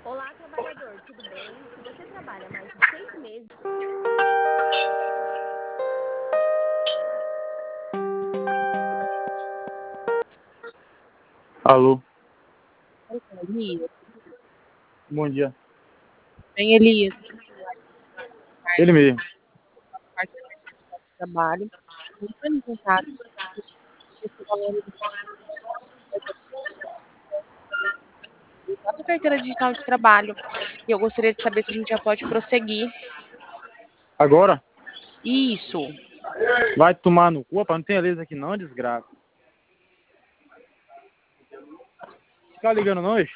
Olá, trabalhador, tudo bem? Se você trabalha mais de 6 meses... Alô, Oi, Elias. bom dia. Bem, Elias, Ele mesmo. parte do trabalho. Entrando em contato com esse valor da carteira digital de trabalho. E eu gostaria de saber se a gente já pode prosseguir. Agora? Isso. Vai tomar no cu, rapaz. Não tem beleza aqui não, desgraça. Ficar ligando não, ixi?